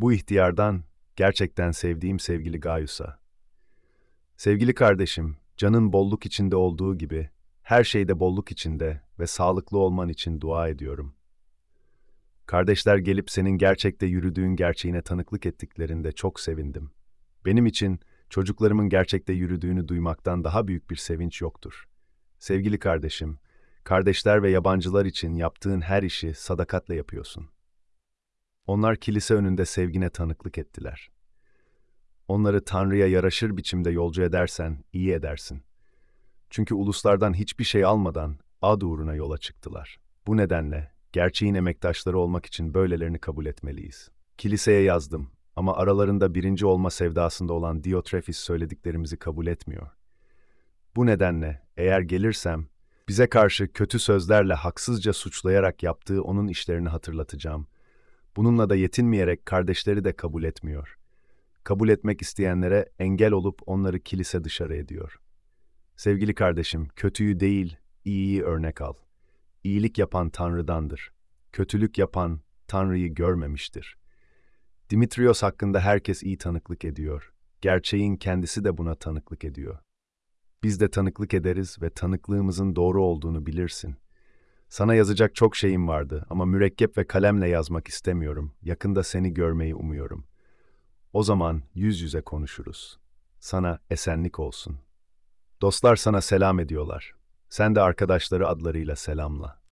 Bu ihtiyardan gerçekten sevdiğim sevgili Gaius'a. Sevgili kardeşim, canın bolluk içinde olduğu gibi, her şeyde bolluk içinde ve sağlıklı olman için dua ediyorum. Kardeşler gelip senin gerçekte yürüdüğün gerçeğine tanıklık ettiklerinde çok sevindim. Benim için çocuklarımın gerçekte yürüdüğünü duymaktan daha büyük bir sevinç yoktur. Sevgili kardeşim, kardeşler ve yabancılar için yaptığın her işi sadakatle yapıyorsun. Onlar kilise önünde sevgine tanıklık ettiler. Onları Tanrı'ya yaraşır biçimde yolcu edersen iyi edersin. Çünkü uluslardan hiçbir şey almadan ad uğruna yola çıktılar. Bu nedenle gerçeğin emektaşları olmak için böylelerini kabul etmeliyiz. Kiliseye yazdım ama aralarında birinci olma sevdasında olan Diotrefis söylediklerimizi kabul etmiyor. Bu nedenle eğer gelirsem bize karşı kötü sözlerle haksızca suçlayarak yaptığı onun işlerini hatırlatacağım. Bununla da yetinmeyerek kardeşleri de kabul etmiyor. Kabul etmek isteyenlere engel olup onları kilise dışarı ediyor. Sevgili kardeşim, kötüyü değil, iyiyi örnek al. İyilik yapan Tanrı'dandır. Kötülük yapan Tanrı'yı görmemiştir. Dimitrios hakkında herkes iyi tanıklık ediyor. Gerçeğin kendisi de buna tanıklık ediyor. Biz de tanıklık ederiz ve tanıklığımızın doğru olduğunu bilirsin. Sana yazacak çok şeyim vardı ama mürekkep ve kalemle yazmak istemiyorum. Yakında seni görmeyi umuyorum. O zaman yüz yüze konuşuruz. Sana esenlik olsun. Dostlar sana selam ediyorlar. Sen de arkadaşları adlarıyla selamla.